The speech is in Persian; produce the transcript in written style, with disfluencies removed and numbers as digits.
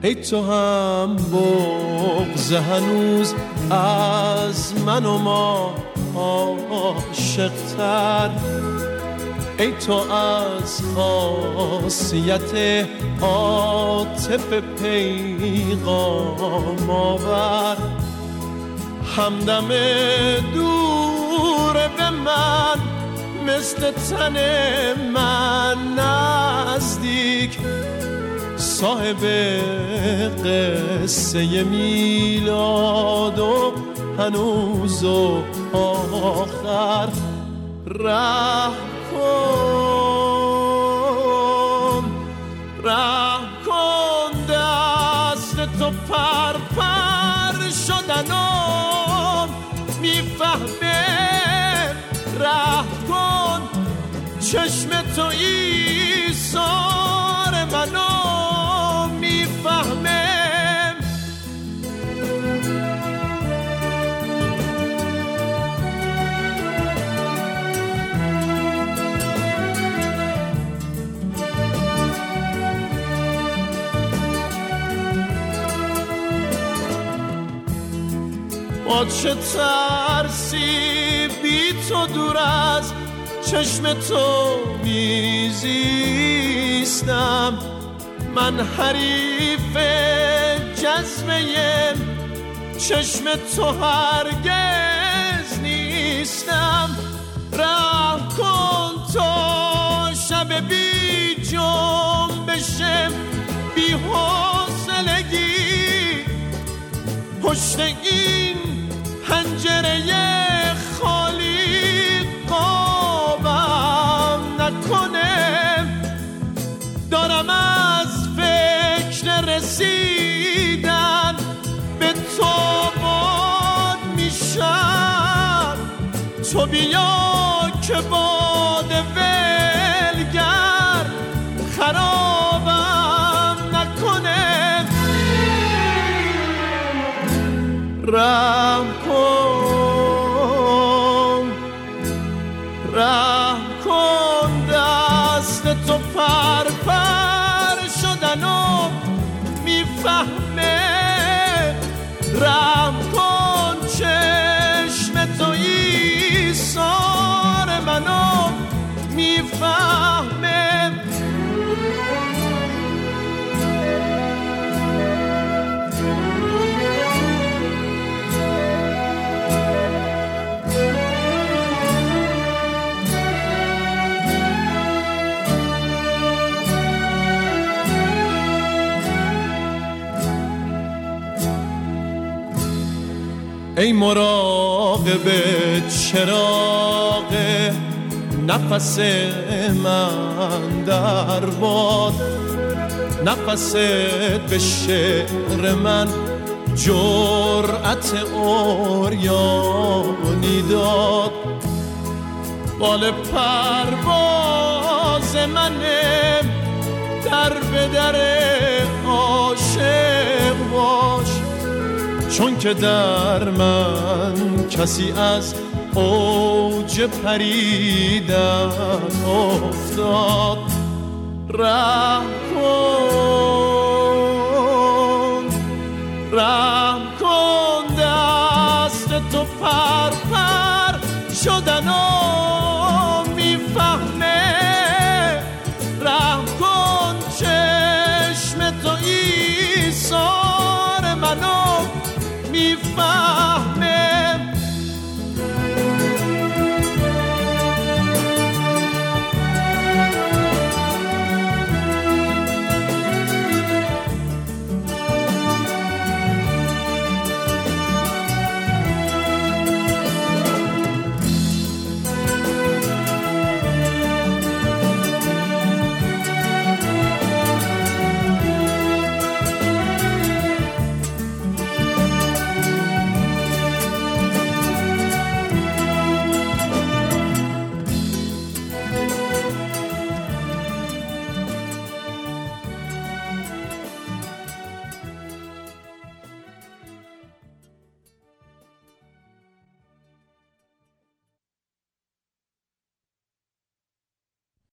ای تو هم بغض هنوز از من و ما عاشق‌تر، ای تو از خاصیت عاطفه پیغام آور، همدم دور به من مثل تن من نزدیک، صاحب قصه میلاد و هنوز و آخر، رحم کن دست تو پر پر شدنم میفهمه، رحم کن چشم تو ایثار منو میفهمه. با چه ترسی بی تو دور از چشم تو میزیستم، من حریف جذبه چشم تو هرگز نیستم، رحم کن تا شب بی جنبش بی حوصلگی پشت این پنجره خالی قابم نکنه، دارم از فکر رسیدن به تو باد میشم، تو بیا که باد ولگر خرابم نکنه، رحم کن دست تو پر پر شدنو میفهمه، رحم کن چشم تو ایثار منو میفهمه. ای مراقب چراغ نفس من در باد، نفست به شعر من جرأت عریانی داد، بال پرواز منه در به در عاشق باش، چون که در من کسی از اوج پریدن افتاد، رحم کن دست تو پر پر شدن